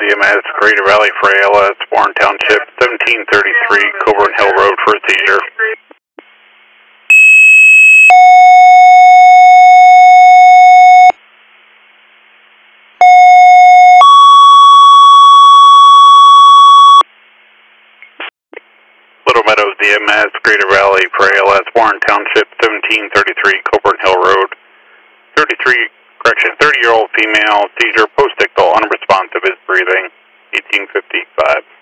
DMS, Greater Valley for ALS, Warren Township, 1733, Coburn Hill Road for a seizure. Little Meadows DMS, Greater Valley for ALS, Warren Township, 1733, Coburn Hill Road. 30-year-old female, seizure, post-ictal, unresponsive, is breathing, 1855.